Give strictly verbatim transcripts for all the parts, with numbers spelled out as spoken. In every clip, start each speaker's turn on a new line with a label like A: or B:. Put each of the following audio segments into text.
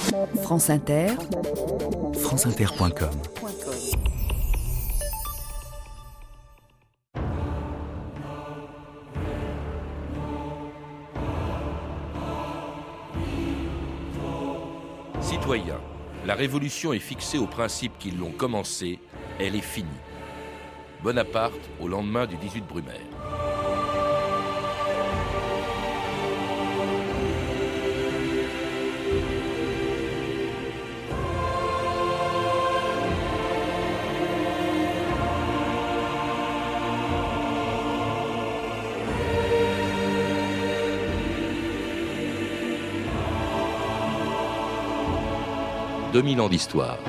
A: France Inter,
B: france inter point com.
C: Citoyens, la révolution est fixée aux principes qui l'ont commencée, elle est finie. Bonaparte, au lendemain du dix-huit Brumaire. deux mille ans d'histoire.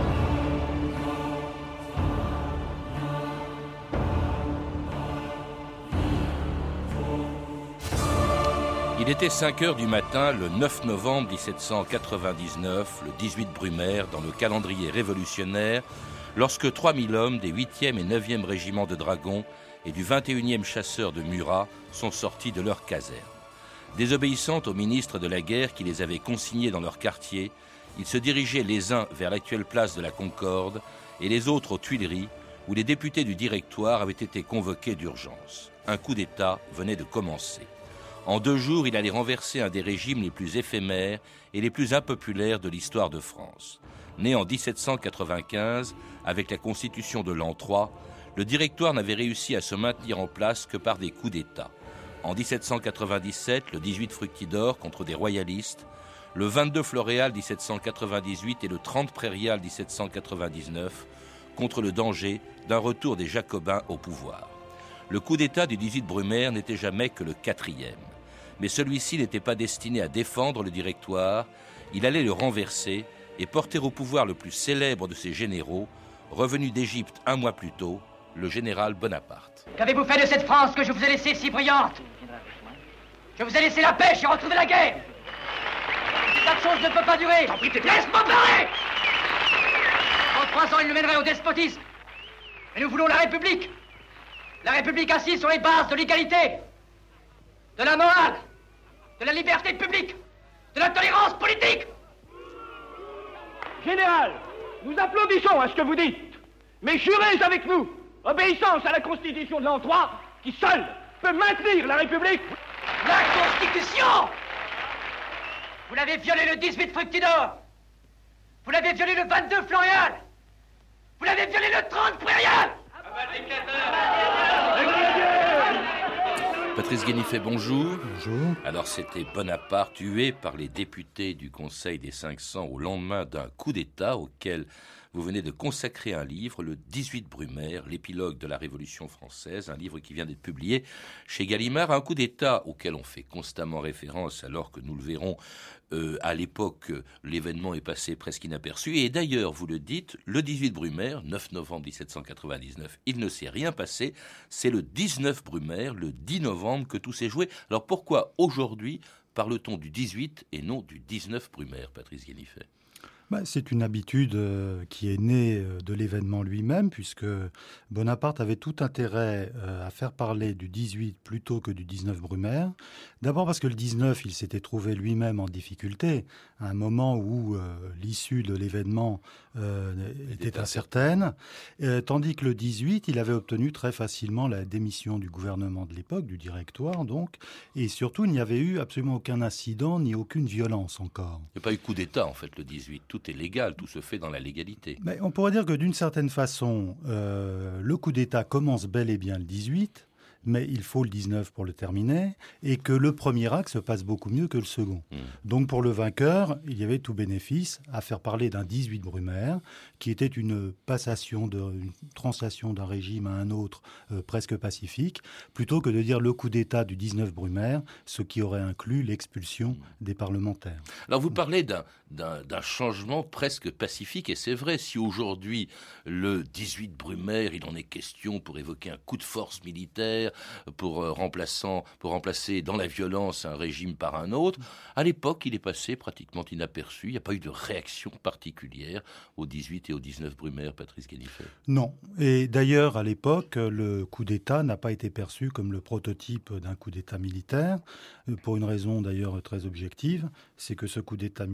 C: Il était cinq heures du matin, le neuf novembre dix-sept cent quatre-vingt-dix-neuf, le dix-huit Brumaire, dans le calendrier révolutionnaire, lorsque trois mille hommes des huitième et neuvième régiments de dragons et du vingt et unième chasseurs de Murat sont sortis de leur caserne. Désobéissant au ministre de la guerre qui les avait consignés dans leur quartier, ils se dirigeaient les uns vers l'actuelle place de la Concorde et les autres aux Tuileries, où les députés du Directoire avaient été convoqués d'urgence. Un coup d'État venait de commencer. En deux jours, il allait renverser un des régimes les plus éphémères et les plus impopulaires de l'histoire de France. Né en dix-sept cent quatre-vingt-quinze, avec la Constitution de l'an trois, le Directoire n'avait réussi à se maintenir en place que par des coups d'État. En dix-sept cent quatre-vingt-dix-sept, le dix-huit Fructidor contre des royalistes, le vingt-deux Floréal dix-sept cent quatre-vingt-dix-huit et le trente Prairial dix-sept cent quatre-vingt-dix-neuf contre le danger d'un retour des Jacobins au pouvoir. Le coup d'État du dix-huit Brumaire n'était jamais que le quatrième. Mais celui-ci n'était pas destiné à défendre le Directoire, il allait le renverser et porter au pouvoir le plus célèbre de ses généraux, revenu d'Égypte un mois plus tôt, le général Bonaparte.
D: Qu'avez-vous fait de cette France que je vous ai laissée si brillante? Je vous ai laissé la paix, j'ai retrouvé la guerre. Cette chose ne peut pas durer. Laisse-moi parler. En trois ans, il nous mènerait au despotisme. Mais nous voulons la République. La République assise sur les bases de l'égalité, de la morale, de la liberté publique, de la tolérance politique.
E: Général, nous applaudissons à ce que vous dites, mais jurez avec nous obéissance à la Constitution de l'an trois, qui seule peut maintenir la République.
D: La Constitution! Vous l'avez violé le dix-huit Fructidor. Vous l'avez violé le vingt-deux Floréal. Vous l'avez violé le trente Prairial.
C: Patrice Guénifet, bonjour.
F: Bonjour.
C: Alors c'était Bonaparte tué par les députés du Conseil des cinq cents au lendemain d'un coup d'État auquel vous venez de consacrer un livre, le dix-huit Brumaire, l'épilogue de la Révolution française, un livre qui vient d'être publié chez Gallimard, un coup d'État auquel on fait constamment référence alors que nous le verrons euh, à l'époque, l'événement est passé presque inaperçu. Et d'ailleurs, vous le dites, le dix-huit Brumaire, neuf novembre dix-sept cent quatre-vingt-dix-neuf, il ne s'est rien passé, c'est le dix-neuf Brumaire, le dix novembre que tout s'est joué. Alors pourquoi aujourd'hui parle-t-on du dix-huit et non du dix-neuf Brumaire, Patrice Guénifet ?
F: Bah, c'est une habitude euh, qui est née euh, de l'événement lui-même, puisque Bonaparte avait tout intérêt euh, à faire parler du dix-huit plutôt que du dix-neuf Brumaire. D'abord parce que le dix-neuf, il s'était trouvé lui-même en difficulté, à un moment où euh, l'issue de l'événement euh, était incertaine, euh, tandis que le dix-huit, il avait obtenu très facilement la démission du gouvernement de l'époque, du Directoire donc, et surtout il n'y avait eu absolument aucun incident ni aucune violence encore.
C: Il n'y a pas eu coup d'État en fait le dix-huit, tout est légal, tout se fait dans la légalité.
F: Mais on pourrait dire que d'une certaine façon, euh, le coup d'État commence bel et bien le dix-huit, mais il faut le dix-neuf pour le terminer, et que le premier acte se passe beaucoup mieux que le second. Mmh. Donc pour le vainqueur, il y avait tout bénéfice à faire parler d'un dix-huit Brumaire, qui était une passation, de, une translation d'un régime à un autre euh, presque pacifique, plutôt que de dire le coup d'État du dix-neuf Brumaire, ce qui aurait inclus l'expulsion mmh. des parlementaires.
C: Alors vous parlez d'un, d'un, d'un changement presque pacifique, et c'est vrai, si aujourd'hui le dix-huit Brumaire, il en est question pour évoquer un coup de force militaire, Pour, euh, remplaçant, pour remplacer dans la violence un régime par un autre. À l'époque, il est passé pratiquement inaperçu. Il n'y a pas eu de réaction particulière au dix-huit et au dix-neuf Brumaire, Patrice Guénifet.
F: Non. Et d'ailleurs, à l'époque, le coup d'État n'a pas été perçu comme le prototype d'un coup d'État militaire, pour une raison d'ailleurs très objective, c'est que ce coup d'État militaire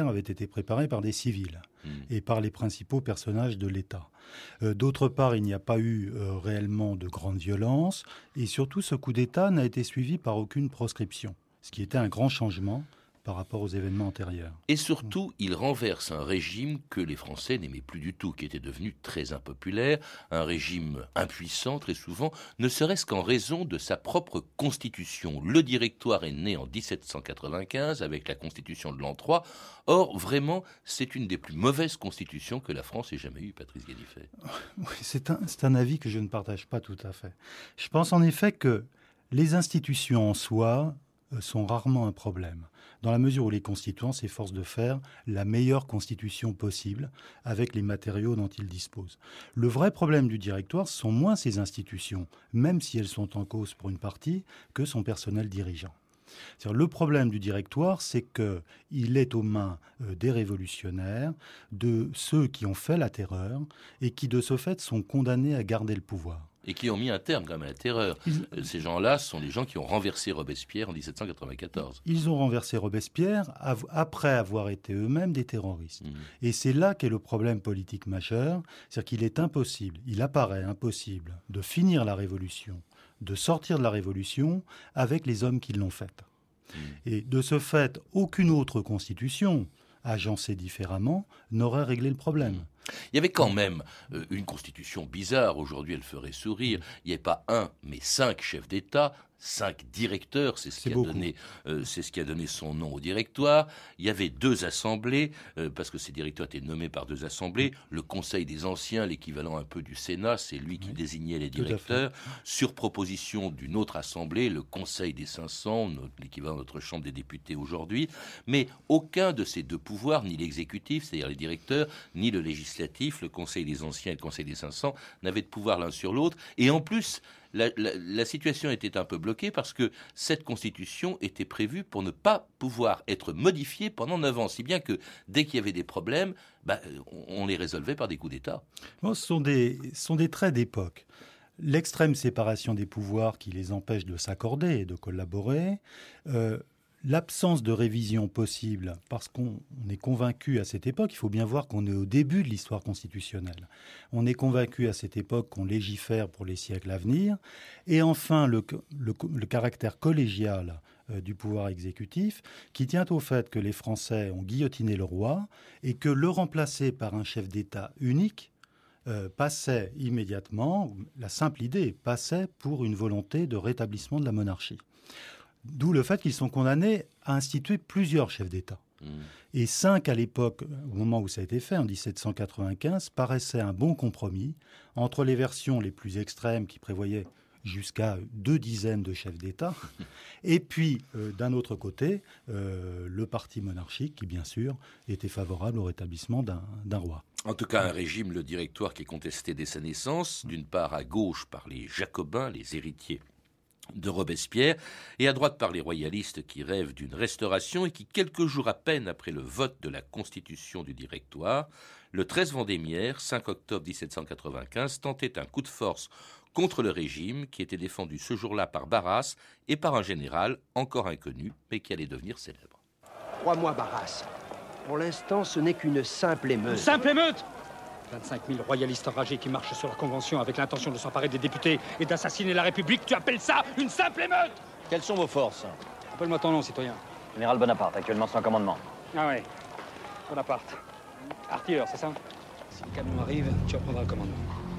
F: avaient été préparés par des civils mmh. et par les principaux personnages de l'État. Euh, d'autre part, il n'y a pas eu euh, réellement de grande violence et surtout ce coup d'État n'a été suivi par aucune proscription, ce qui était un grand changement par rapport aux événements antérieurs.
C: Et surtout, il renverse un régime que les Français n'aimaient plus du tout, qui était devenu très impopulaire, un régime impuissant très souvent, ne serait-ce qu'en raison de sa propre constitution. Le Directoire est né en dix-sept cent quatre-vingt-quinze avec la constitution de l'an trois. Or, vraiment, c'est une des plus mauvaises constitutions que la France ait jamais eue, Patrice Gallifet.
F: Oui, c'est un, c'est un avis que je ne partage pas tout à fait. Je pense en effet que les institutions en soi sont rarement un problème, dans la mesure où les constituants s'efforcent de faire la meilleure constitution possible avec les matériaux dont ils disposent. Le vrai problème du Directoire, ce sont moins ces institutions, même si elles sont en cause pour une partie, que son personnel dirigeant. C'est-à-dire, le problème du Directoire, c'est qu'il est aux mains euh, des révolutionnaires, de ceux qui ont fait la terreur et qui, de ce fait, sont condamnés à garder le pouvoir.
C: Et qui ont mis un terme quand même à la terreur. Ils... Ces gens-là sont les gens qui ont renversé Robespierre en dix-sept cent quatre-vingt-quatorze.
F: Ils ont renversé Robespierre av- après avoir été eux-mêmes des terroristes. Mmh. Et c'est là qu'est le problème politique majeur. C'est-à-dire qu'il est impossible, il apparaît impossible de finir la Révolution, de sortir de la Révolution avec les hommes qui l'ont faite. Mmh. Et de ce fait, aucune autre constitution agencée différemment n'aurait réglé le problème. Mmh.
C: Il y avait quand même euh, une constitution bizarre, aujourd'hui elle ferait sourire, il n'y avait pas un, mais cinq chefs d'État, cinq directeurs, c'est ce, qui a donné, euh, c'est ce qui a donné son nom au Directoire. Il y avait deux assemblées, euh, parce que ces directeurs étaient nommés par deux assemblées. Le Conseil des Anciens, l'équivalent un peu du Sénat, c'est lui qui oui. désignait les directeurs. Sur proposition d'une autre assemblée, le Conseil des cinq cents, notre, l'équivalent de notre Chambre des députés aujourd'hui. Mais aucun de ces deux pouvoirs, ni l'exécutif, c'est-à-dire les directeurs, ni le législatif, le Conseil des Anciens et le Conseil des cinq cents, n'avaient de pouvoir l'un sur l'autre. Et en plus, La, la, la situation était un peu bloquée parce que cette constitution était prévue pour ne pas pouvoir être modifiée pendant neuf ans, si bien que dès qu'il y avait des problèmes, bah, on, on les résolvait par des coups d'État.
F: Bon, ce sont des, ce sont des traits d'époque. L'extrême séparation des pouvoirs qui les empêche de s'accorder et de collaborer, euh, l'absence de révision possible, parce qu'on est convaincu à cette époque, il faut bien voir qu'on est au début de l'histoire constitutionnelle. On est convaincu à cette époque qu'on légifère pour les siècles à venir. Et enfin, le, le, le caractère collégial euh, du pouvoir exécutif, qui tient au fait que les Français ont guillotiné le roi et que le remplacer par un chef d'État unique euh, passait immédiatement, la simple idée passait pour une volonté de rétablissement de la monarchie. D'où le fait qu'ils sont condamnés à instituer plusieurs chefs d'État. Mmh. Et cinq, à l'époque, au moment où ça a été fait, en dix-sept cent quatre-vingt-quinze, paraissaient un bon compromis entre les versions les plus extrêmes qui prévoyaient jusqu'à deux dizaines de chefs d'État, et puis, euh, d'un autre côté, euh, le parti monarchique qui, bien sûr, était favorable au rétablissement d'un, d'un roi.
C: En tout cas, un régime, le Directoire, qui est contesté dès sa naissance, d'une part à gauche par les Jacobins, les héritiers de Robespierre, et à droite par les royalistes qui rêvent d'une restauration et qui, quelques jours à peine après le vote de la constitution du Directoire, le treize Vendémiaire, cinq octobre dix-sept cent quatre-vingt-quinze, tentait un coup de force contre le régime qui était défendu ce jour-là par Barras et par un général encore inconnu, mais qui allait devenir célèbre.
A: Crois-moi, Barras, pour l'instant, ce n'est qu'une simple émeute.
E: Une simple émeute ? vingt-cinq mille royalistes enragés qui marchent sur la Convention avec l'intention de s'emparer des députés et d'assassiner la République. Tu appelles ça une simple émeute ?
G: Quelles sont vos forces ?
E: Appelle-moi ton nom, citoyen.
G: Général Bonaparte, actuellement sans commandement.
E: Ah ouais, Bonaparte. Artilleur, c'est ça ? Si le canon arrive, tu reprendras le commandement.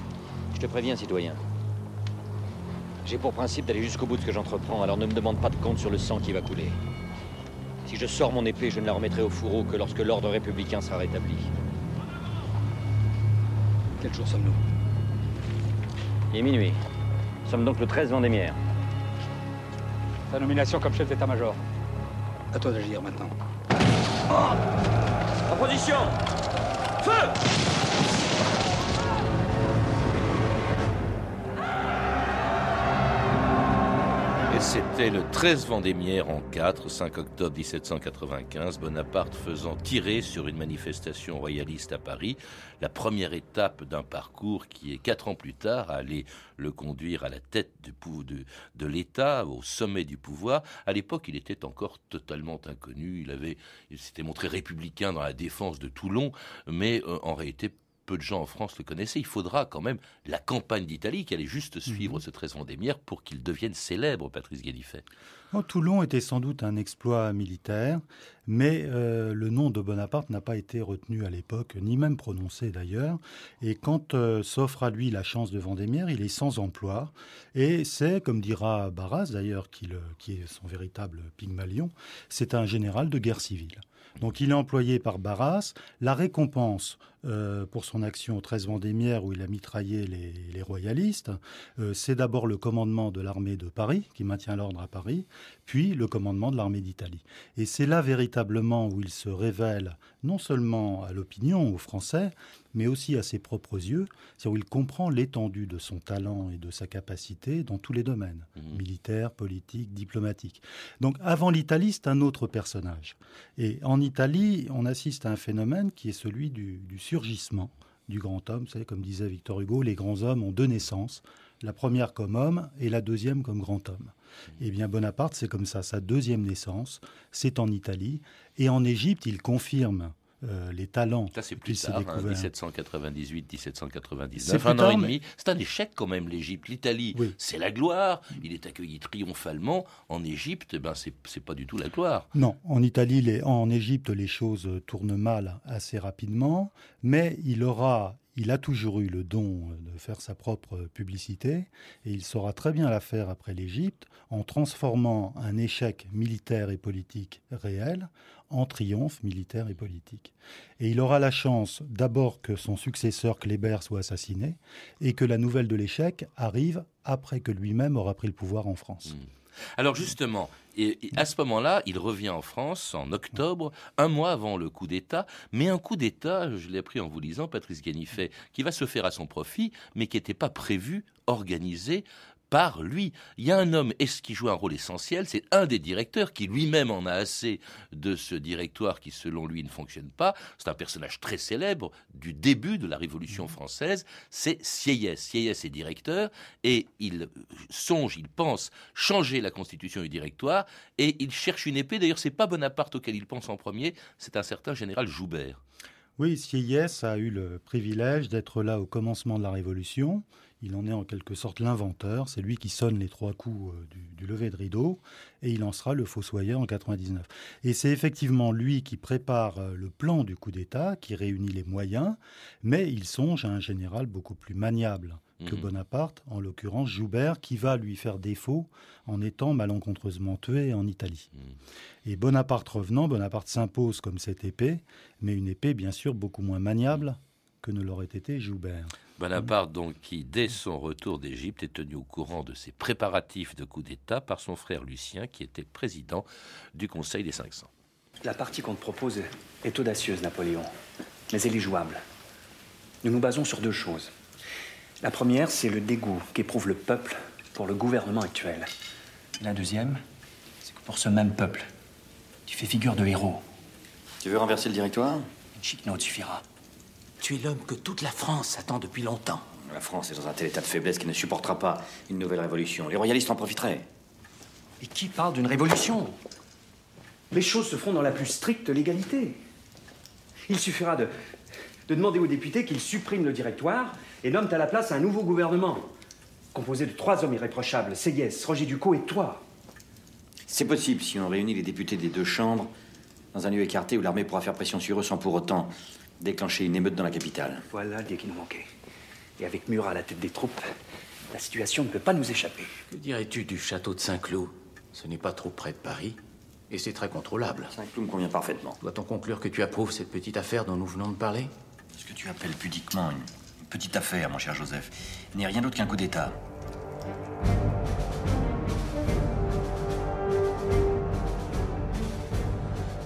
G: Je te préviens, citoyen. J'ai pour principe d'aller jusqu'au bout de ce que j'entreprends, alors ne me demande pas de compte sur le sang qui va couler. Si je sors mon épée, je ne la remettrai au fourreau que lorsque l'ordre républicain sera rétabli.
E: Quel jour sommes-nous ?
G: Il est minuit. Nous sommes donc le treize Vendémiaire.
E: Ta nomination comme chef d'état-major. À toi d'agir maintenant.
G: Oh ! En position ! Feu !
C: C'était le treize Vendémiaire en quatre, cinq octobre dix-sept cent quatre-vingt-quinze, Bonaparte faisant tirer sur une manifestation royaliste à Paris, la première étape d'un parcours qui est quatre ans plus tard allait le conduire à la tête du, de, de l'État, au sommet du pouvoir. À l'époque, il était encore totalement inconnu. Il avait, il s'était montré républicain dans la défense de Toulon, mais euh, en réalité, peu de gens en France le connaissaient. Il faudra quand même la campagne d'Italie qui allait juste suivre mmh. ce treize Vendémiaire pour qu'il devienne célèbre, Patrice Gallifet.
F: Oh, Toulon était sans doute un exploit militaire, mais euh, le nom de Bonaparte n'a pas été retenu à l'époque, ni même prononcé d'ailleurs. Et quand euh, s'offre à lui la chance de Vendémiaire, il est sans emploi. Et c'est, comme dira Barras d'ailleurs, qui, le, qui est son véritable Pygmalion, c'est un général de guerre civile. Donc il est employé par Barras. La récompense euh, pour son action au treize Vendémiaire, où il a mitraillé les, les royalistes, euh, c'est d'abord le commandement de l'armée de Paris, qui maintient l'ordre à Paris, puis le commandement de l'armée d'Italie. Et c'est là véritablement où il se révèle non seulement à l'opinion, aux Français, mais aussi à ses propres yeux, c'est-à-dire où il comprend l'étendue de son talent et de sa capacité dans tous les domaines, mmh. militaire, politique, diplomatique. Donc avant l'Italie, c'est un autre personnage. Et en Italie, on assiste à un phénomène qui est celui du, du surgissement du grand homme. Vous savez, comme disait Victor Hugo, les grands hommes ont deux naissances, la première comme homme et la deuxième comme grand homme. Mmh. Eh bien, Bonaparte, c'est comme ça. Sa deuxième naissance, c'est en Italie. Et en Égypte, il confirme Euh, les talents.
C: Ça, c'est plus tard, hein, dix-sept cent quatre-vingt-dix-huit dix-sept cent quatre-vingt-dix-neuf,
F: un
C: an et
F: mais...
C: demi. C'est un échec quand même, l'Égypte. L'Italie, oui. c'est la gloire. Il est accueilli triomphalement. En Égypte, ben, c'est, c'est pas du tout la gloire.
F: Non, en Italie, les... en Égypte, les choses tournent mal assez rapidement, mais il aura... Il a toujours eu le don de faire sa propre publicité et il saura très bien la faire après l'Égypte en transformant un échec militaire et politique réel en triomphe militaire et politique. Et il aura la chance d'abord que son successeur Kléber soit assassiné et que la nouvelle de l'échec arrive après que lui-même aura pris le pouvoir en France.
C: Mmh. Alors justement, et, et à ce moment-là, il revient en France en octobre, un mois avant le coup d'État, mais un coup d'État, je l'ai appris en vous lisant, Patrice Gallifet, qui va se faire à son profit, mais qui n'était pas prévu, organisé par lui. Il y a un homme qui joue un rôle essentiel, c'est un des directeurs qui lui-même en a assez de ce directoire qui, selon lui, ne fonctionne pas. C'est un personnage très célèbre du début de la Révolution française, c'est Sieyès. Sieyès est directeur et il songe, il pense changer la constitution du directoire et il cherche une épée. D'ailleurs, c'est pas Bonaparte auquel il pense en premier, c'est un certain général Joubert.
F: Oui, Sieyès a eu le privilège d'être là au commencement de la Révolution. Il en est en quelque sorte l'inventeur. C'est lui qui sonne les trois coups du, du lever de rideau et il en sera le fossoyeur en quatre-vingt-dix-neuf. Et c'est effectivement lui qui prépare le plan du coup d'État, qui réunit les moyens, mais il songe à un général beaucoup plus maniable que mmh. Bonaparte, en l'occurrence Joubert, qui va lui faire défaut en étant malencontreusement tué en Italie. Mmh. Et Bonaparte revenant, Bonaparte s'impose comme cette épée, mais une épée bien sûr beaucoup moins maniable que ne l'aurait été Joubert.
C: Bonaparte, donc, qui, dès son retour d'Égypte, est tenu au courant de ses préparatifs de coup d'État par son frère Lucien, qui était président du Conseil des cinq cents.
H: La partie qu'on te propose est audacieuse, Napoléon, mais elle est jouable. Nous nous basons sur deux choses. La première, c'est le dégoût qu'éprouve le peuple pour le gouvernement actuel. Et la deuxième, c'est que pour ce même peuple, tu fais figure de héros.
G: Tu veux renverser le directoire ?
H: Une chiquenote suffira.
I: Tu es l'homme que toute la France attend depuis longtemps.
G: La France est dans un tel état de faiblesse qu'elle ne supportera pas une nouvelle révolution. Les royalistes en profiteraient.
H: Et qui parle d'une révolution ? Les choses se feront dans la plus stricte légalité. Il suffira de, de demander aux députés qu'ils suppriment le directoire et nomment à la place un nouveau gouvernement, composé de trois hommes irréprochables, Sieyès, Roger Ducos et toi.
G: C'est possible si on réunit les députés des deux chambres dans un lieu écarté où l'armée pourra faire pression sur eux sans pour autant déclencher une émeute dans la capitale.
H: Voilà l'idée qui nous manquait. Et avec Murat à la tête des troupes, la situation ne peut pas nous échapper.
I: Que dirais-tu du château de Saint-Cloud ? Ce n'est pas trop près de Paris, et c'est très contrôlable.
G: Saint-Cloud me convient parfaitement.
I: Doit-on conclure que tu approuves cette petite affaire dont nous venons de parler ?
G: Ce que tu appelles pudiquement une, une petite affaire, mon cher Joseph, n'est rien d'autre qu'un coup d'État.
C: Et un coup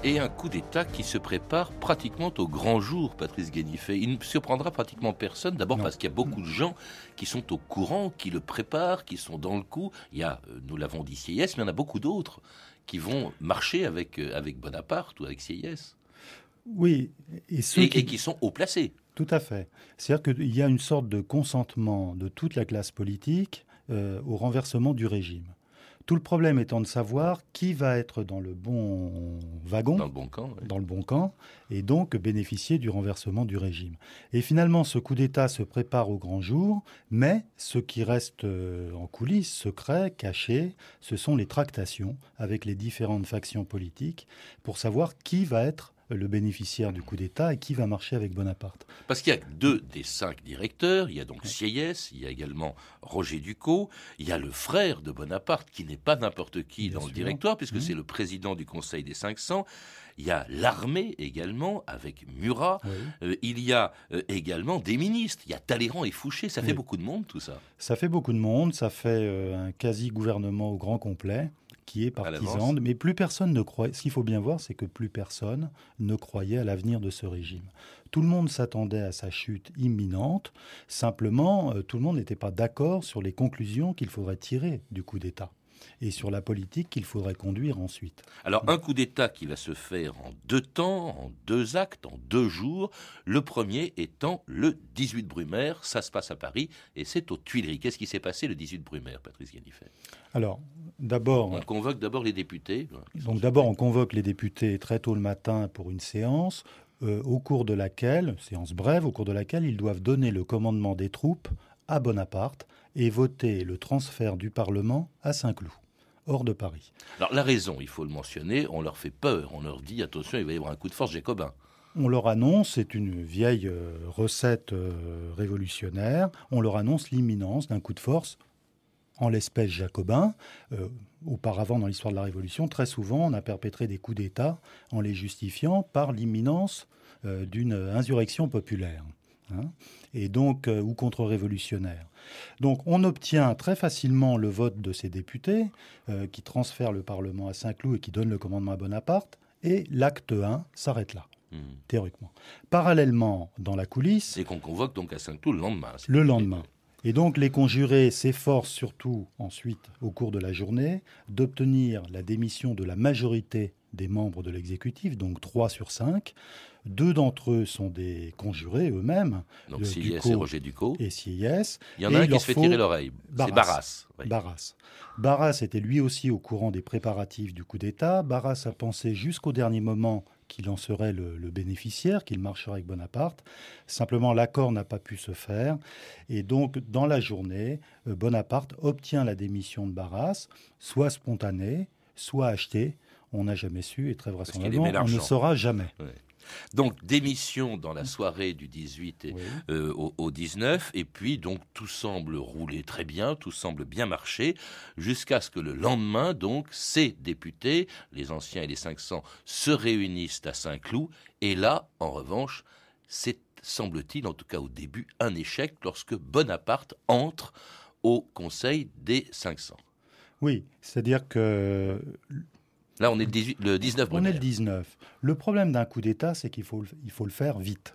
C: coup d'État qui se prépare pratiquement au grand jour, Patrice Guénifet. Il ne surprendra pratiquement personne, d'abord non. parce qu'il y a beaucoup de gens qui sont au courant, qui le préparent, qui sont dans le coup. Il y a, nous l'avons dit, Sieyès, mais il y en a beaucoup d'autres qui vont marcher avec, avec Bonaparte ou avec Sieyès.
F: Oui, et, ceux
C: et,
F: qui...
C: et qui sont haut placés.
F: Tout à fait. C'est-à-dire qu'il y a une sorte de consentement de toute la classe politique euh, au renversement du régime. Tout le problème étant de savoir qui va être dans le bon wagon,
C: dans le bon camp, oui.
F: dans le bon camp, et donc bénéficier du renversement du régime. Et finalement, ce coup d'État se prépare au grand jour, mais ce qui reste en coulisses, secret, caché, ce sont les tractations avec les différentes factions politiques pour savoir qui va être le bénéficiaire du coup d'État et qui va marcher avec Bonaparte.
C: Parce qu'il y a deux des cinq directeurs, il y a donc Sieyès, il y a également Roger Ducos, il y a le frère de Bonaparte qui n'est pas n'importe qui Bien dans sûr. le directoire, puisque mmh. c'est le président du Conseil des cinq cents, il y a l'armée également avec Murat, oui. euh, il y a euh, également des ministres, il y a Talleyrand et Fouché, ça fait oui. beaucoup de monde tout ça.
F: Ça fait beaucoup de monde, ça fait euh, un quasi-gouvernement au grand complet, qui est partisane, mais plus personne ne croyait. Ce qu'il faut bien voir, c'est que plus personne ne croyait à l'avenir de ce régime. Tout le monde s'attendait à sa chute imminente. Simplement, euh, tout le monde n'était pas d'accord sur les conclusions qu'il faudrait tirer du coup d'État et sur la politique qu'il faudrait conduire ensuite.
C: Alors, un coup d'État qui va se faire en deux temps, en deux actes, en deux jours. Le premier étant le dix-huit Brumaire. Ça se passe à Paris et c'est aux Tuileries. Qu'est-ce qui s'est passé le dix-huit Brumaire, Patrice Guénifet ?
F: Alors, d'abord...
C: On convoque d'abord les députés.
F: Donc d'abord, on convoque les députés très tôt le matin pour une séance, euh, au cours de laquelle, séance brève, au cours de laquelle ils doivent donner le commandement des troupes à Bonaparte et voter le transfert du Parlement à Saint-Cloud, hors de Paris.
C: Alors la raison, il faut le mentionner, on leur fait peur, on leur dit attention, il va y avoir un coup de force jacobin.
F: On leur annonce, c'est une vieille euh, recette euh, révolutionnaire, on leur annonce l'imminence d'un coup de force, en l'espèce jacobin. Euh, auparavant, dans l'histoire de la Révolution, très souvent, on a perpétré des coups d'État en les justifiant par l'imminence euh, d'une insurrection populaire. Hein, et donc, euh, ou contre-révolutionnaire. Donc on obtient très facilement le vote de ces députés euh, qui transfèrent le Parlement à Saint-Cloud et qui donnent le commandement à Bonaparte, et l'acte un s'arrête là, mmh. théoriquement. Parallèlement, dans la coulisse...
C: Et qu'on convoque donc à Saint-Cloud le lendemain.
F: Le lendemain. Et donc les conjurés s'efforcent surtout ensuite, au cours de la journée, d'obtenir la démission de la majorité des membres de l'exécutif, donc trois sur cinq. Deux d'entre eux sont des conjurés eux-mêmes.
C: Donc Sieyès et Roger Ducos.
F: Et Sieyès.
C: Il y en a un qui se fait tirer l'oreille. Barras. C'est Barras. Oui.
F: Barras. Barras était lui aussi au courant des préparatifs du coup d'État. Barras a pensé jusqu'au dernier moment qu'il en serait le, le bénéficiaire, qu'il marcherait avec Bonaparte. Simplement, l'accord n'a pas pu se faire. Et donc, dans la journée, Bonaparte obtient la démission de Barras, soit spontanée, soit achetée. On n'a jamais su, et très vraisemblablement, on ne saura jamais.
C: Oui. Donc, démission dans la soirée du dix-huit et, oui. euh, au, au dix-neuf, et puis donc tout semble rouler très bien, tout semble bien marcher, jusqu'à ce que le lendemain, donc, ces députés, les anciens et les cinq cents, se réunissent à Saint-Cloud, et là, en revanche, c'est, semble-t-il, en tout cas au début, un échec lorsque Bonaparte entre au Conseil des cinq cents.
F: Oui, c'est-à-dire que...
C: Là, on est le, dix-huit, le dix-neuf Brumaire.
F: On est le dix-neuf. Le problème d'un coup d'État, c'est qu'il faut, il faut le faire vite.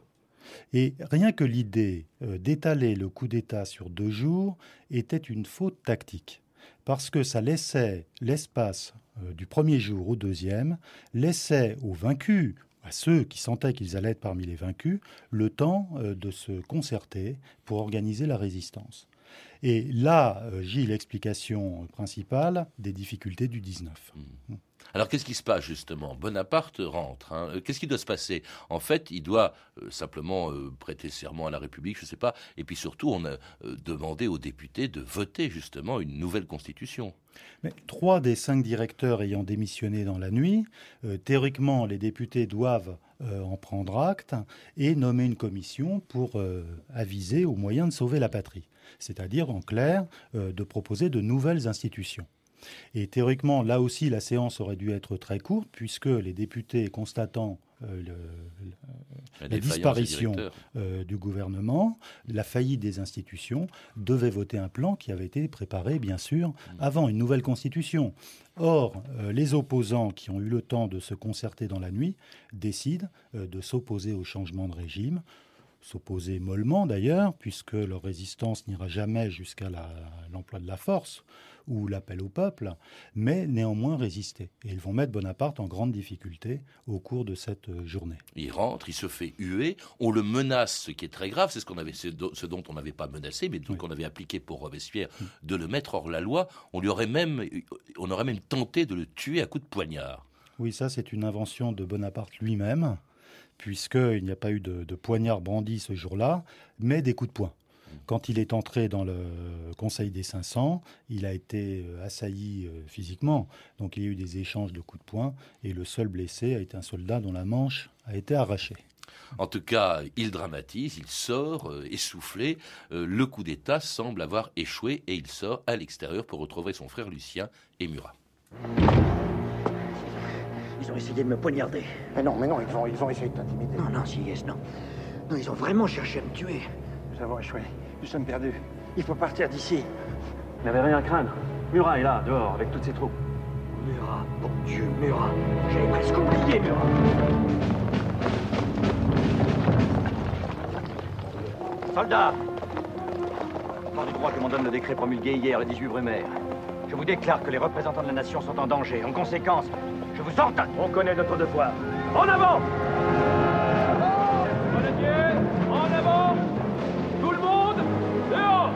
F: Et rien que l'idée euh, d'étaler le coup d'État sur deux jours était une faute tactique. Parce que ça laissait l'espace euh, du premier jour au deuxième, laissait aux vaincus, à ceux qui sentaient qu'ils allaient être parmi les vaincus, le temps euh, de se concerter pour organiser la résistance. Et là, euh, j'ai l'explication principale des difficultés du dix-neuf.
C: Mmh. Alors, qu'est-ce qui se passe, justement ? Bonaparte rentre. Hein. Qu'est-ce qui doit se passer ? En fait, il doit euh, simplement euh, prêter serment à la République, je ne sais pas. Et puis surtout, on a euh, demandé aux députés de voter, justement, une nouvelle constitution.
F: Mais trois des cinq directeurs ayant démissionné dans la nuit, euh, théoriquement, les députés doivent euh, en prendre acte et nommer une commission pour euh, aviser aux moyens de sauver la patrie. C'est-à-dire, en clair, euh, de proposer de nouvelles institutions. Et théoriquement, là aussi, la séance aurait dû être très courte, puisque les députés, constatant euh, le, le, la, la disparition euh, du gouvernement, la faillite des institutions, devait voter un plan qui avait été préparé, bien sûr, mmh. avant une nouvelle constitution. Or, euh, les opposants qui ont eu le temps de se concerter dans la nuit décident euh, de s'opposer au changement de régime, s'opposer mollement d'ailleurs, puisque leur résistance n'ira jamais jusqu'à la, l'emploi de la force ou l'appel au peuple, mais néanmoins résister. Et ils vont mettre Bonaparte en grande difficulté au cours de cette journée.
C: Il rentre, il se fait huer, on le menace, ce qui est très grave, c'est ce, qu'on avait, ce dont on n'avait pas menacé, mais oui. qu'on avait appliqué pour Robespierre, oui. de le mettre hors la loi. On, lui aurait même, on aurait même tenté de le tuer à coups de poignard.
F: Oui, ça c'est une invention de Bonaparte lui-même, puisqu'il n'y a pas eu de, de poignard brandi ce jour-là, mais des coups de poing. Quand il est entré dans le Conseil des cinq cents, il a été assailli physiquement. Donc il y a eu des échanges de coups de poing, et le seul blessé a été un soldat dont la manche a été arrachée.
C: En tout cas, il dramatise, il sort euh, essoufflé. Euh, le coup d'État semble avoir échoué, et il sort à l'extérieur pour retrouver son frère Lucien et Murat.
J: Ils ont essayé de me poignarder.
A: Mais non, mais non, ils ont, ils ont essayé de t'intimider.
J: Non, non, si, yes, non. Non, ils ont vraiment cherché à me tuer.
A: Nous avons échoué. Nous sommes perdus. Il faut partir d'ici.
H: Il n'avait rien à craindre. Murat est là, dehors, avec toutes ses troupes.
J: Murat, bon Dieu, Murat. J'avais presque oublié, Murat.
G: Soldats, fort du droit que m'en donne le décret promulgué hier, le dix-huit Brumaire, je vous déclare que les représentants de la nation sont en danger. En conséquence, je vous ordonne.
E: On connaît notre devoir. En avant! En avant! Tout le monde, dehors!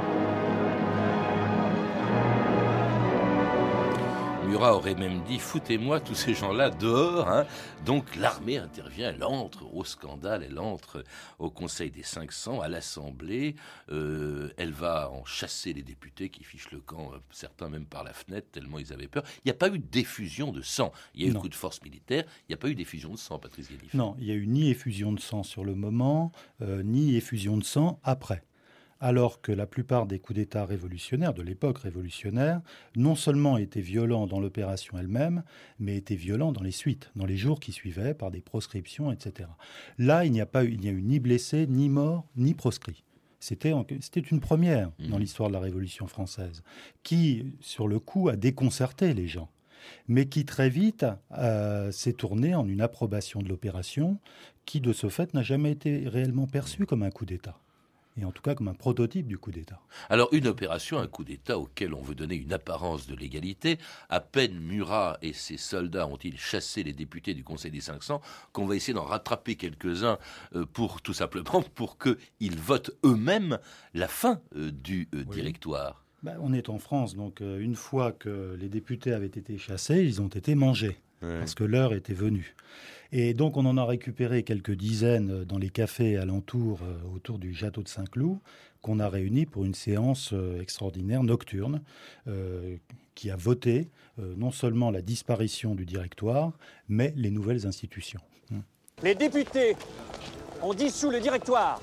C: Murat aurait même dit « Foutez-moi tous ces gens-là dehors hein !» Donc l'armée intervient, elle entre au scandale, elle entre au Conseil des cinq cents, à l'Assemblée. Euh, elle va en chasser les députés qui fichent le camp, certains même par la fenêtre, tellement ils avaient peur. Il n'y a pas eu d'effusion de sang. Il y a eu un coup de force militaire, il n'y a pas eu d'effusion de sang, Patrice Galifet.
F: Non, il n'y a eu ni effusion de sang sur le moment, euh, ni effusion de sang après. Alors que la plupart des coups d'État révolutionnaires, de l'époque révolutionnaire, non seulement étaient violents dans l'opération elle-même, mais étaient violents dans les suites, dans les jours qui suivaient, par des proscriptions, et cetera. Là, il n'y a pas eu, il n'y a eu ni blessés, ni morts, ni proscrits. C'était, c'était une première mmh. dans l'histoire de la Révolution française, qui, sur le coup, a déconcerté les gens, mais qui très vite euh, s'est tournée en une approbation de l'opération, qui, de ce fait, n'a jamais été réellement perçue comme un coup d'État. Et en tout cas comme un prototype du coup d'État.
C: Alors une opération, un coup d'État auquel on veut donner une apparence de légalité. À peine Murat et ses soldats ont-ils chassé les députés du Conseil des cinq cents qu'on va essayer d'en rattraper quelques-uns pour tout simplement pour qu'ils votent eux-mêmes la fin euh, du euh, oui. directoire.
F: Ben, on est en France, donc euh, une fois que les députés avaient été chassés, ils ont été mangés. Ouais. Parce que l'heure était venue. Et donc, on en a récupéré quelques dizaines dans les cafés alentours, euh, autour du château de Saint-Cloud, qu'on a réunis pour une séance euh, extraordinaire, nocturne, euh, qui a voté euh, non seulement la disparition du directoire, mais les nouvelles institutions.
K: Les députés ont dissous le directoire.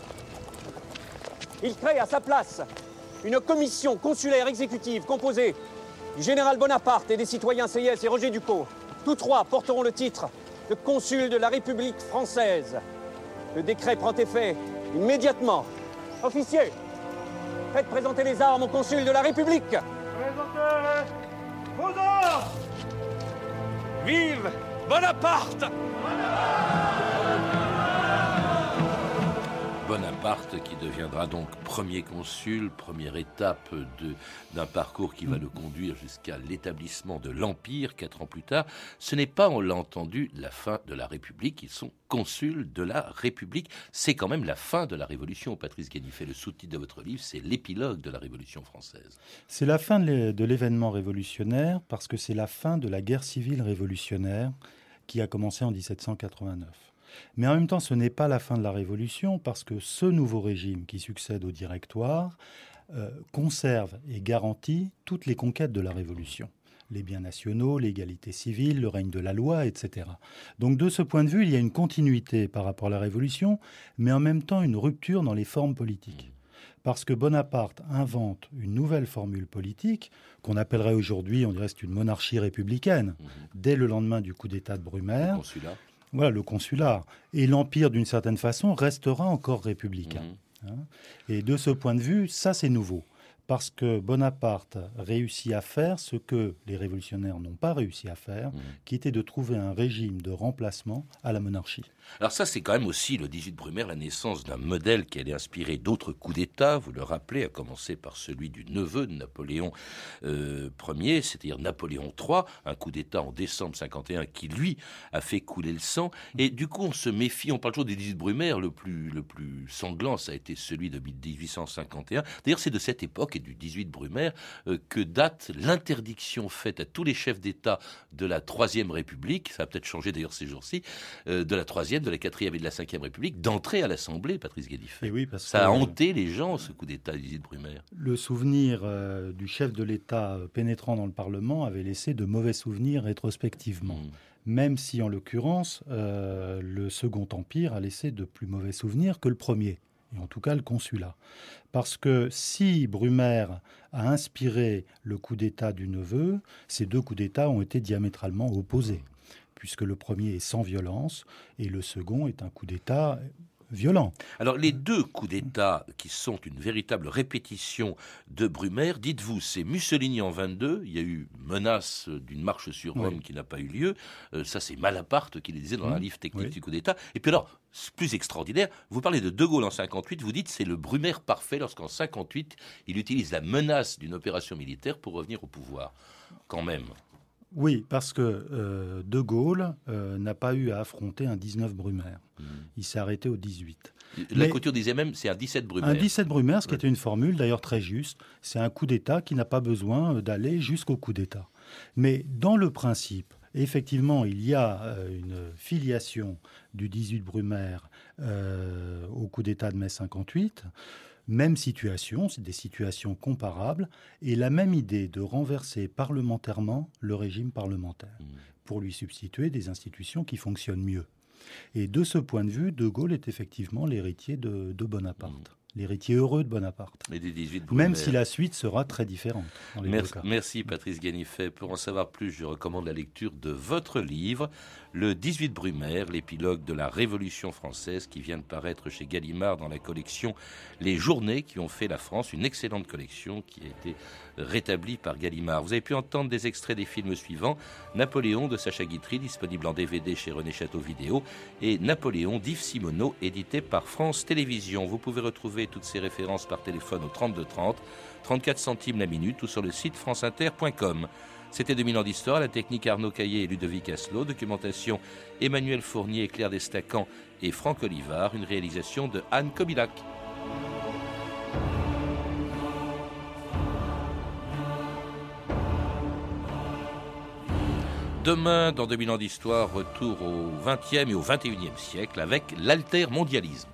K: Ils créent à sa place une commission consulaire exécutive composée du général Bonaparte et des citoyens Sieyès et Roger Dupont. Tous trois porteront le titre de consul de la République française. Le décret prend effet immédiatement. Officiers, faites présenter les armes au consul de la République.
E: Présentez vos armes.
K: Vive Bonaparte!
C: Bonaparte qui deviendra donc premier consul, première étape de, d'un parcours qui va le conduire jusqu'à l'établissement de l'Empire, quatre ans plus tard. Ce n'est pas, on l'a entendu, la fin de la République. Ils sont consuls de la République. C'est quand même la fin de la Révolution. Patrice Galifet, le sous-titre de votre livre, c'est l'épilogue de la Révolution française.
F: C'est la fin de l'événement révolutionnaire parce que c'est la fin de la guerre civile révolutionnaire qui a commencé en dix-sept cent quatre-vingt-neuf. Mais en même temps, ce n'est pas la fin de la Révolution parce que ce nouveau régime qui succède au Directoire euh, conserve et garantit toutes les conquêtes de la Révolution. Les biens nationaux, l'égalité civile, le règne de la loi, et cetera. Donc de ce point de vue, il y a une continuité par rapport à la Révolution, mais en même temps une rupture dans les formes politiques. Parce que Bonaparte invente une nouvelle formule politique qu'on appellerait aujourd'hui, on dirait c'est une monarchie républicaine, mmh. dès le lendemain du coup d'État de Brumaire.
C: Le consulat.
F: Voilà, le consulat. Et l'Empire, d'une certaine façon, restera encore républicain. Mmh. Hein. Et de ce point de vue, ça, c'est nouveau. Parce que Bonaparte réussit à faire ce que les révolutionnaires n'ont pas réussi à faire, mmh. qui était de trouver un régime de remplacement à la monarchie.
C: Alors ça, c'est quand même aussi, le dix-huit Brumaire, la naissance d'un modèle qui allait inspirer d'autres coups d'État, vous le rappelez, à commencer par celui du neveu de Napoléon euh, Ier, c'est-à-dire Napoléon trois, un coup d'État en décembre cinquante et un qui, lui, a fait couler le sang. Et du coup, on se méfie, on parle toujours du dix-huit Brumaire, le plus, le plus sanglant, ça a été celui de dix-huit cent cinquante et un. D'ailleurs, c'est de cette époque, et du dix-huit Brumaire, euh, que date l'interdiction faite à tous les chefs d'État de la Troisième République, ça a peut-être changé d'ailleurs ces jours-ci, euh, de la Troisième, de la Quatrième et de la Cinquième République, d'entrer à l'Assemblée, Patrice Galifet.
F: Et oui, parce
C: ça
F: que,
C: a hanté les gens, ce coup d'État du dix-huit Brumaire.
F: Le souvenir euh, du chef de l'État pénétrant dans le Parlement avait laissé de mauvais souvenirs rétrospectivement. Mmh. Même si, en l'occurrence, euh, le Second Empire a laissé de plus mauvais souvenirs que le premier. Et en tout cas le consulat. Parce que si Brumaire a inspiré le coup d'État du neveu, ces deux coups d'État ont été diamétralement opposés, puisque le premier est sans violence et le second est un coup d'État violent.
C: Alors les deux coups d'État qui sont une véritable répétition de Brumaire, dites-vous, c'est Mussolini en vingt-deux, il y a eu menace d'une marche sur Rome oui. qui n'a pas eu lieu, euh, ça c'est Malaparte qui le disait dans mmh. un livre technique oui. du coup d'État, et puis alors, plus extraordinaire, vous parlez de De Gaulle en cinquante-huit, vous dites c'est le Brumaire parfait lorsqu'en cinquante-huit, il utilise la menace d'une opération militaire pour revenir au pouvoir, quand même.
F: Oui, parce que euh, De Gaulle euh, n'a pas eu à affronter un dix-neuf Brumaire. Mmh. Il s'est arrêté au dix-huit.
C: La Mais couture disait même c'est un dix-sept Brumaire.
F: Un dix-sept Brumaire, ce qui ouais. était une formule d'ailleurs très juste. C'est un coup d'État qui n'a pas besoin d'aller jusqu'au coup d'État. Mais dans le principe, effectivement, il y a euh, une filiation du dix-huit Brumaire euh, au coup d'État de mai cinquante-huit. Même situation, c'est des situations comparables, et la même idée de renverser parlementairement le régime parlementaire, mmh. pour lui substituer des institutions qui fonctionnent mieux. Et de ce point de vue, De Gaulle est effectivement l'héritier de, de Bonaparte. Mmh. L'héritier heureux de Bonaparte.
C: Et des dix-huit Brumaire.
F: Même si la suite sera très différente. Dans les
C: merci,
F: deux cas.
C: merci Patrice Galifet. Pour en savoir plus, je recommande la lecture de votre livre, Le dix-huit Brumaire, l'épilogue de la Révolution française, qui vient de paraître chez Gallimard dans la collection Les Journées qui ont fait la France, une excellente collection qui a été rétablie par Gallimard. Vous avez pu entendre des extraits des films suivants: Napoléon de Sacha Guitry, disponible en D V D chez René Château Vidéo, et Napoléon d'Yves Simoneau, édité par France Télévisions. Vous pouvez retrouver toutes ces références par téléphone au trente-deux trente, trente-quatre centimes la minute ou sur le site franceinter point com. C'était deux mille ans d'histoire, la technique Arnaud Caillé et Ludovic Asselot, documentation Emmanuel Fournier, Claire Destacan et Franck Olivard, une réalisation de Anne Kobilac. Demain, dans deux mille ans d'histoire, retour au vingtième et au vingt et unième siècle avec l'altermondialisme.